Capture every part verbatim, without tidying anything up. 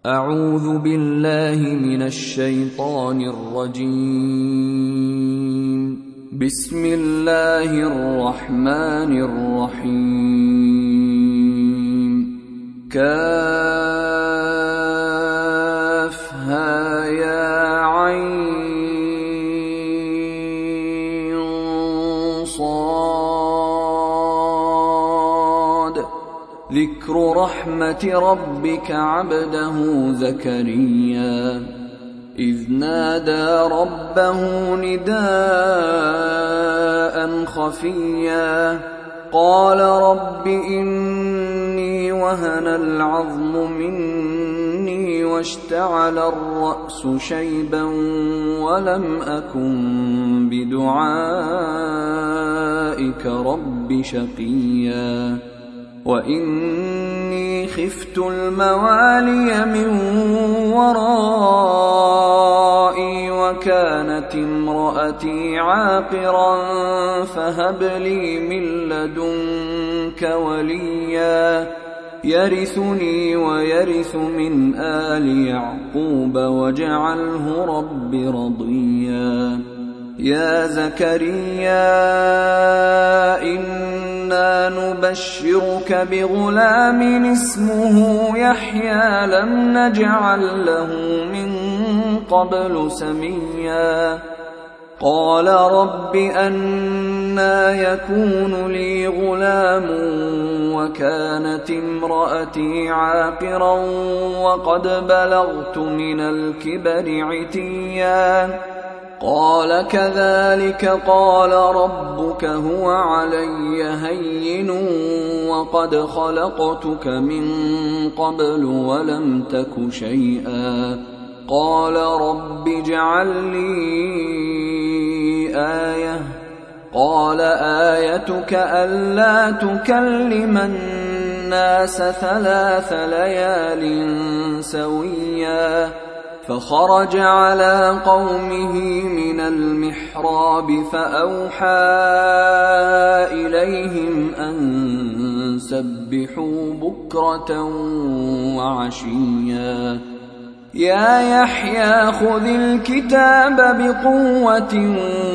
أعوذ بالله من الشيطان الرجيم. بسم الله الرحمن الرحيم. كافها يا عين صاد. ذكر رحمة ربك عبده زكريا إذ نادى ربه نداء خفيا قال رب إني وهن العظم مني واشتعل الرأس شيبا ولم أكن بدعائك رب شقيا وإني خفت الموالي من ورائي وكانت امرأتي عاقرا فهب لي من لدنك وليا يرثني ويرث من آل يعقوب واجعله رب رضيا. يا زكريا إنا نبشرك بغلام اسمه يحيى لم نجعل له من قبل سميا. قال رب أنى يكون لي غلام وكانت امرأتي عاقرا وقد بلغت من الكبر عتيا. قال كذلك قال ربك هو علي هين وقد خلقتك من قبل ولم تك شيئا. قال رب اجعل لي آية. قال آيتك ألا تكلم الناس ثلاث ليال سويا. فخرج على قومه من المحراب فأوحى إليهم أن سبحوا بكرة وعشيا. يا يحيى خذ الكتاب بقوة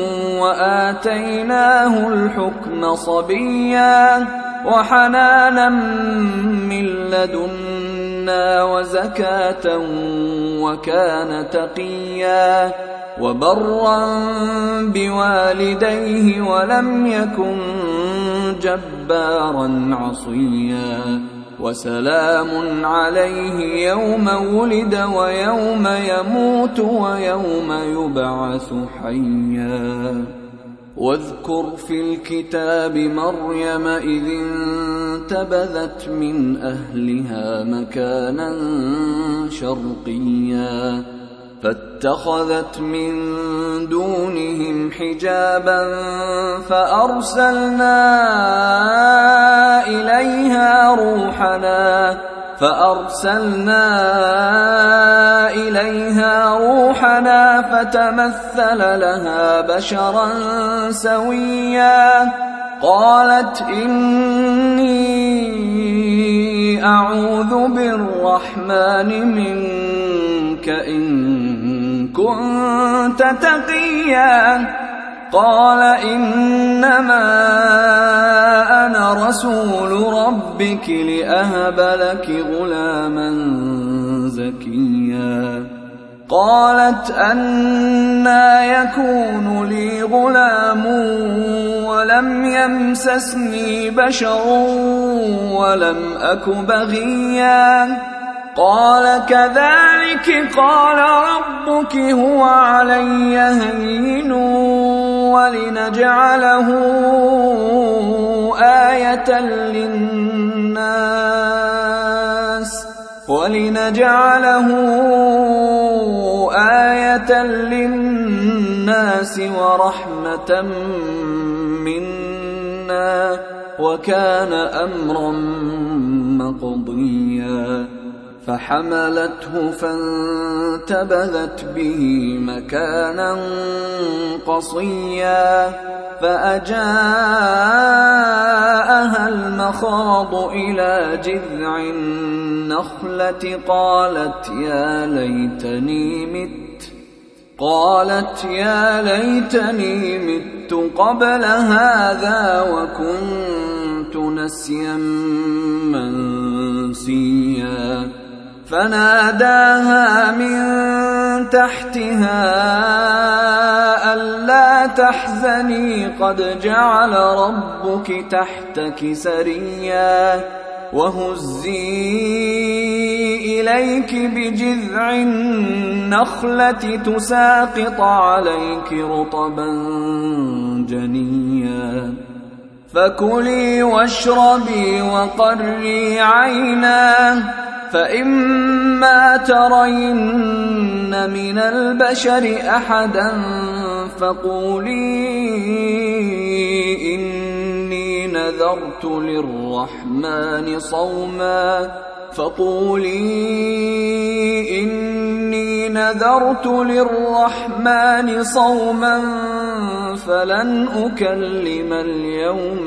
وآتيناه الحكم صبيا وحنانا من لدنا وزكاة وكان تقيا وبرا بوالديه ولم يكن جبارا عصيا. وسلام عليه يوم ولد ويوم يموت ويوم يبعث حيا. واذكر في الكتاب مريم إذ انتبذت من أهلها مكانا شرقيا فاتخذت من دونهم حجابا فأرسلنا إليها روحنا فأرسلنا إليها روحنا فتمثل لها بشرا سويا. قالت إني أعوذ بالرحمن منك إن كنت تقيا. قال إنما أنا رسول ربك لأهب لك غلاما زكيا. قالت أنى يكون لي غلام ولم يمسسني بشر ولم أك بغيا. قال كذلك قال ربك هو علي هين ولنجعله آية للناس ولنجعله آية للناس ورحمة منا وكان أمرا مقضيا. فحملته فانتبذت به مكانا قصيا فأجاءها المخاض إلى جذع النخلة قالت يا ليتني مت قالت يا ليتني مت قبل هذا وكنت نسيا منسيا فناداها من تحتها ألا تحزني قد جعل ربك تحتك سريا وهزي إليك بجذع النخلة تساقط عليك رطبا جنيا فكلي واشربي وقري عينا فإما ترين من البشر أحدا فقولي إني نذرت للرحمن صوما فقولي إني نذرت للرحمن صوما فلن أكلم اليوم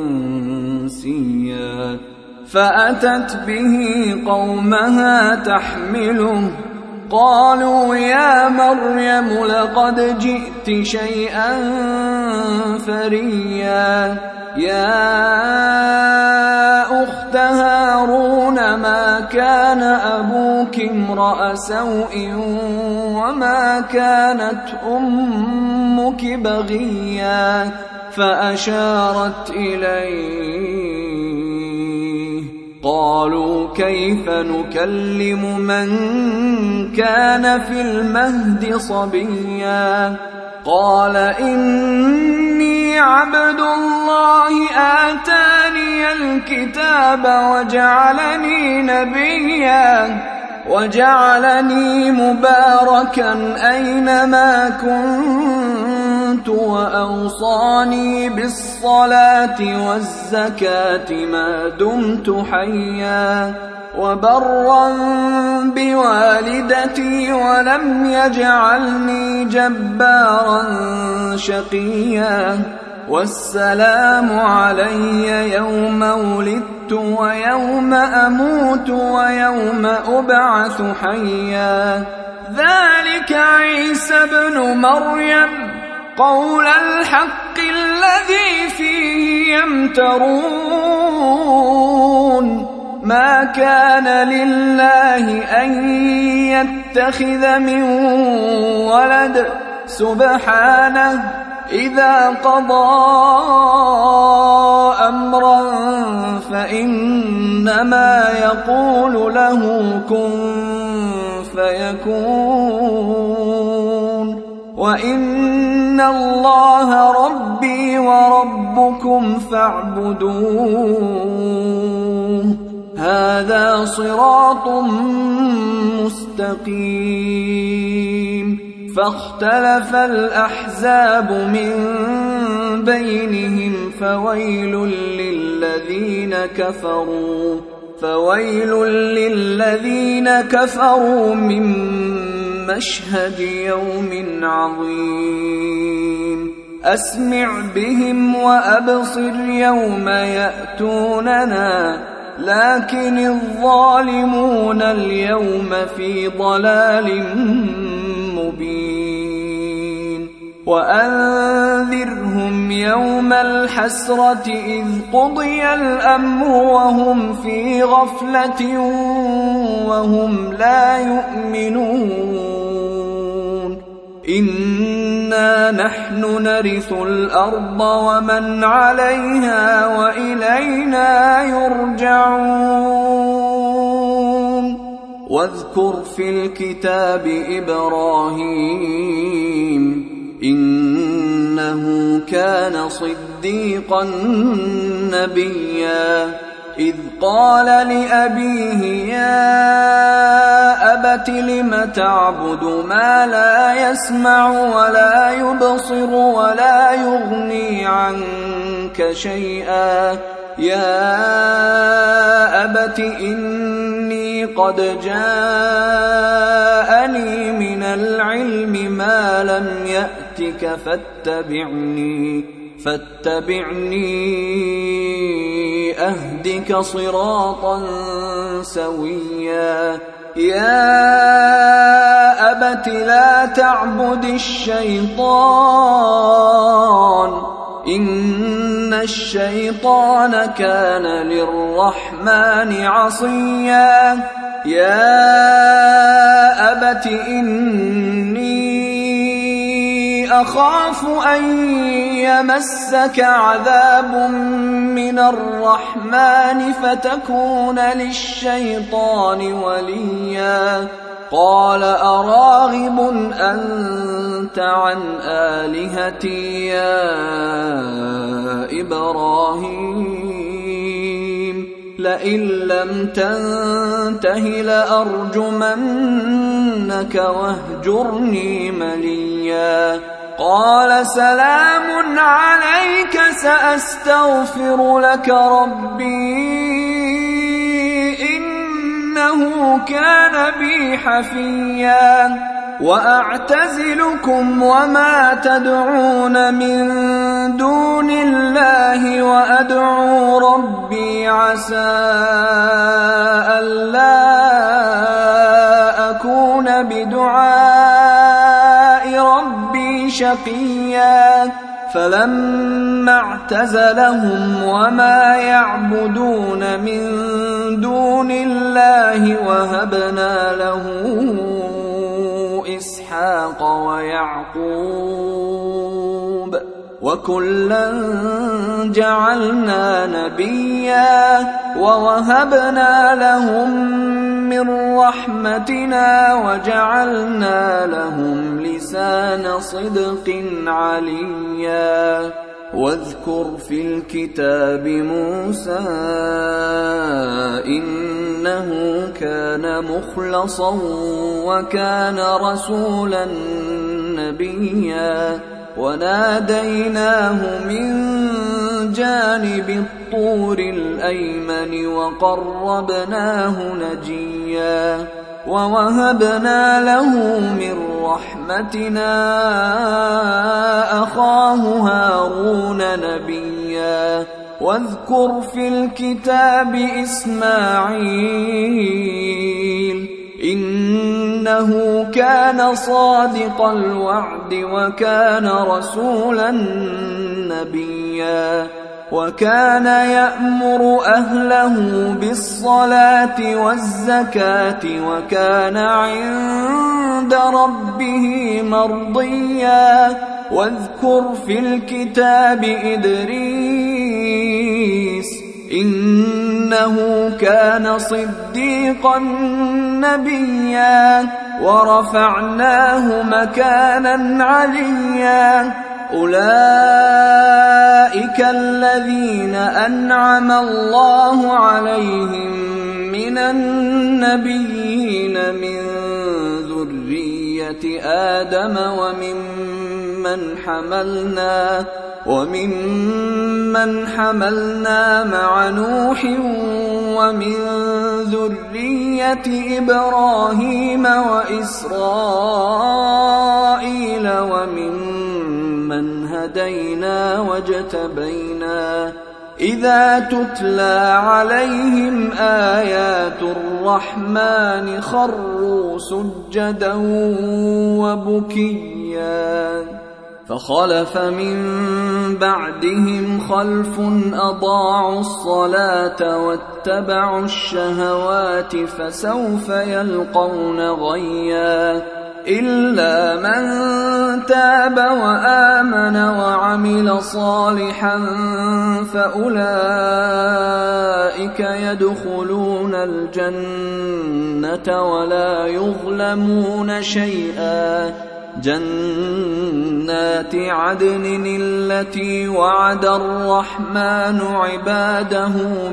إنسيا فأتت به قومها تحمله قالوا يا مريم لقد جئت شيئا فريا يا أخت هارون ما كان أبوك امرأ سوء وما كانت أمك بغيا فأشارت إليه قالوا كيف نكلم من كان في المهد صبيا قال إني عبد الله آتاني الكتاب وجعلني نبيا وجعلني مباركا أينما كنت وأوصاني بالصلاة والزكاة ما دمت حيا وبرا بوالدتي ولم يجعلني جبارا شقيا والسلام علي يوم ولدت ويوم أموت ويوم أبعث حيا ذلك عيسى ابن مريم قول الحق الذي فيه يمترون ما كان لله أن يتخذ من ولد سبحانه إذا قضى أمرا فإنما يقول له كن فيكون وإن الله ربي وربكم فاعبدوه هذا صراط مستقيم فاختلف الأحزاب من بينهم فويل للذين كفروا فويل للذين كفروا من مشهد يوم عظيم أسمع بهم وأبصر يوم يأتوننا لكن الظالمون اليوم في ضلال مبين وأنذرهم يوم الحسرة إذ قضي الأمر وهم في غفلة وهم لا يؤمنون إنا نحن نرث الأرض ومن عليها وإلينا يرجعون واذكر في الكتاب إبراهيم إنه كان صديقا نبيا إذ قال لأبيه يا أبت لم تعبد ما لا يسمع ولا يبصر ولا يغني عنك شيئا يا أبت إني قد جاءني من العلم ما لم يأتك فاتبعني فاتبعني أهدك صراطا سويا يا أبت لا تعبد الشيطان إن الشيطان كان للرحمن عصيا يا أبت إني أخاف أن يمسك عذاب من الرحمن فتكون للشيطان وليا قال أراغب أنت عن آلهتي يا إبراهيم لئن لم تنته لأرجمنك واهجرني مليا قال سلام عليك سأستغفر لك ربي إنه كان بي حفيا وأعتزلكم وما تدعون من دون الله وأدعو ربي عسى ألا أكون بدعاء ربي شقيا فلما اعتزلهم وما يعبدون من دون الله وهبنا له إسحاق ويعقوب وكلا جعلنا نبيا ووهبنا لهم من رحمتنا وجعلنا لهم لسان صدق عليا واذكر في الكتاب موسى إنه كان مخلصا وكان رسولا نبيا وناديناه من جانب الطور الأيمن وقربناه نجيا ووهبنا له من رحمتنا أخاه هارون نبيا واذكر في الكتاب إسماعيل إنه كان صادق الوعد وكان رسولا نبيا وكان يأمر أهله بالصلاة والزكاة وكان عند ربه مرضيا واذكر في الكتاب إدريس إنه كان صديقا نبيا ورفعناه مكانا عليا أولئك الذين أنعم الله عليهم من النبيين من ذرية آدم وممن حملنا وممن حملنا مع نوح ومن ذرية إبراهيم وإسرائيل وممن هدينا واجتبينا إذا تتلى عليهم آيات الرحمن خروا سجدا وبكيا فخلف من بعدهم خلف أضاعوا الصلاة واتبعوا الشهوات فسوف يلقون غيا إلا من تاب وآمن وعمل صالحا فأولئك يدخلون الجنة ولا يظلمون شيئا جنات عدن التي وعد الرحمن عباده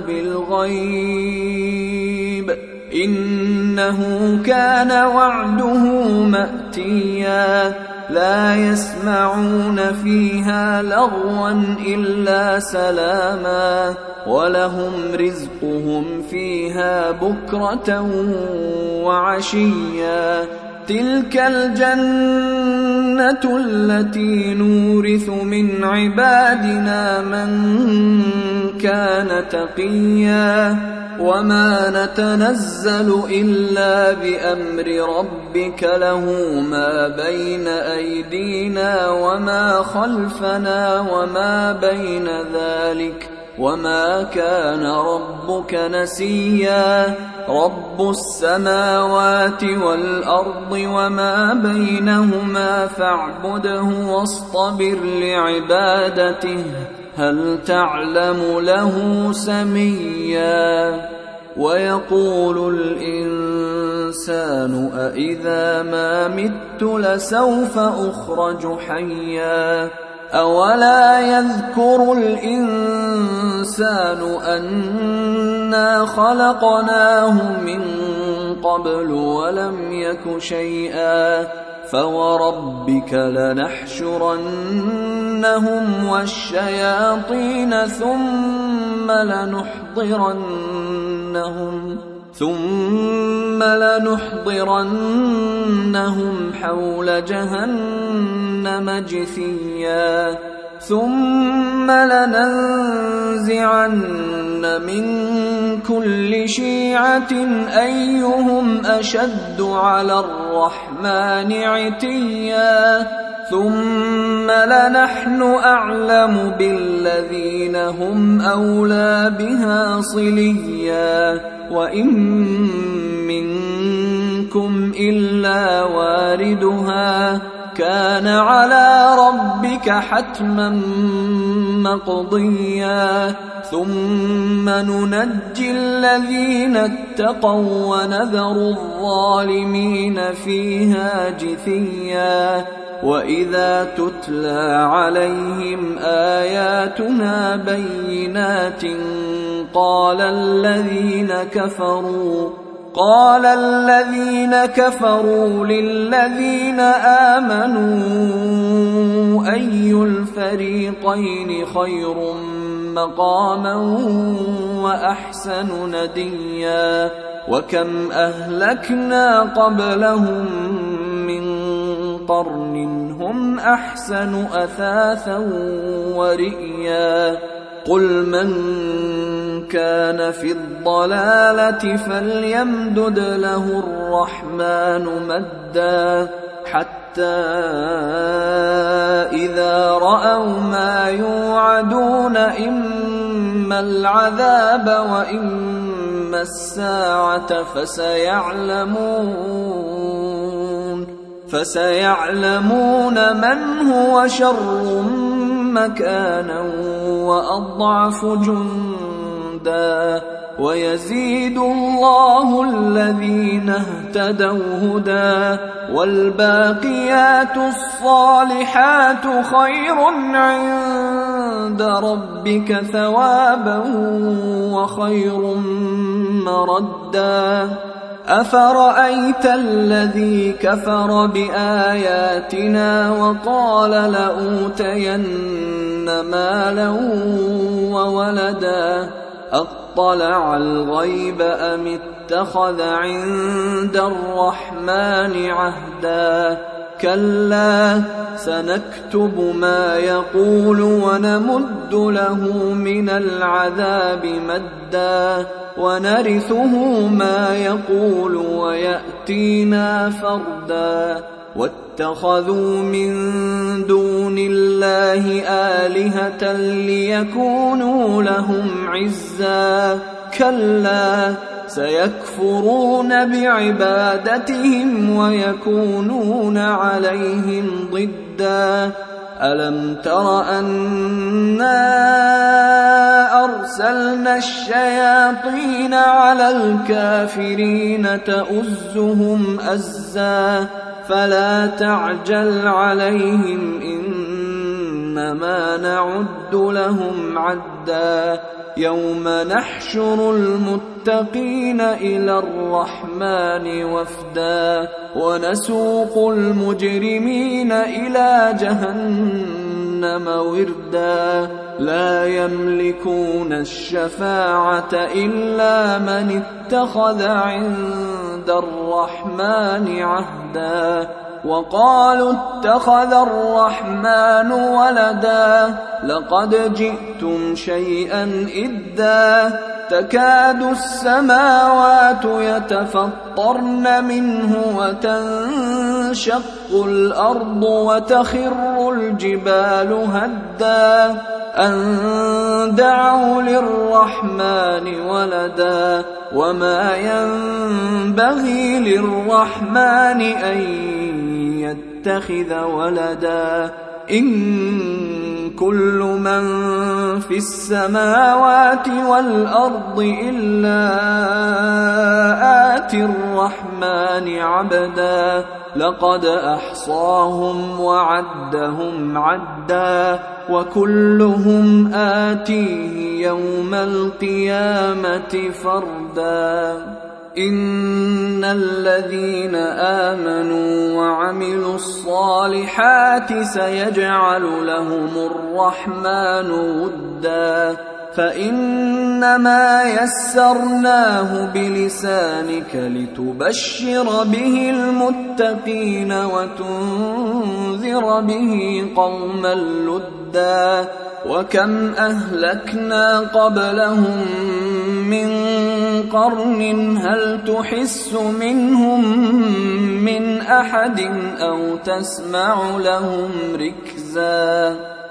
بالغيب إنه كان وعده مأتيا لا يسمعون فيها لغوا إلا سلاما ولهم رزقهم فيها بكرة وعشيا تلك الجنة التي نورث من عبادنا من كان تقيا وما نتنزل إلا بأمر ربك له ما بين أيدينا وما خلفنا وما بين ذلك وما كان ربك نسيا رب السماوات والأرض وما بينهما فاعبده واصطبر لعبادته هل تعلم له سميا ويقول الإنسان أإذا ما مت لسوف أخرج حيا أولا يذكر الإنسان أنا خلقناه من قبل ولم يك شيئا فوربك لنحشرنهم والشياطين ثم لنحضرنهم ثم لنحضرنهم حول جهنم جثيا ثم لننزعن من كل شيعة أيهم أشد على الرحمن عتيا ثم لنحن أعلم بالذين هم أولى بها صليا وإن منكم إلا واردها كان على ربك حتما مقضيا ثم ننجي الذين اتقوا ونذر الظالمين فيها جثيا وإذا تتلى عليهم آياتنا بينات قال الذين كفروا قال الذين كفروا للذين آمنوا أي الفريقين خير مقاما وأحسن نديا وكم أهلكنا قبلهم من قرن هم أحسن أثاثا ورئيا قل من كان في الضلالة فليمدد له الرحمن مدا حتى إذا رأوا ما يوعدون إما العذاب وإما الساعة فسيعلمون فسيعلمون من هو شر مكانا وأضعف جندا ويزيد الله الذين اهتدوا هدى والباقيات الصالحات خير عند ربك ثوابا وخير مردا أفرأيت الذي كفر بآياتنا وقال لأوتين مالا وولدا أطلع الغيب أم اتخذ عند الرحمن عهدا كلا سنكتب ما يقول ونمد له من العذاب مدا ونرثه ما يقول ويأتينا فردا واتخذوا من دون الله آلهة ليكونوا لهم عزا كلا سيكفرون بعبادتهم ويكونون عليهم ضدا ألم تر أنا أرسلنا الشياطين على الكافرين تؤزهم أزا فلا تعجل عليهم إنما نعد لهم عدا يوم نحشر المتقين إلى الرحمن وفدا ونسوق المجرمين إلى جهنم وردا لا يملكون الشفاعة إلا من اتخذ عند الرحمن عهدا وقالوا اتخذ الرحمن ولدا لقد جئتم شيئا إدا تكاد السماوات يتفطرن منه وتنشق الأرض وتخر الجبال هدا أن دعوا للرحمن ولدا وما ينبغي للرحمن أن يتخذ ولدا إن كل من في السماوات والأرض إلا آتي الرحمن عبدا لقد أحصاهم وعدهم عدا وكلهم آتيه يوم القيامة فردا إن الذين آمنوا وعملوا الصالحات سيجعل لهم الرحمن ودا فإنما يسرناه بلسانك لتبشر به المتقين وتنذر به قوما لدا وكم أهلكنا قبلهم من قرن هل تحس منهم من أحد أو تسمع لهم ركزا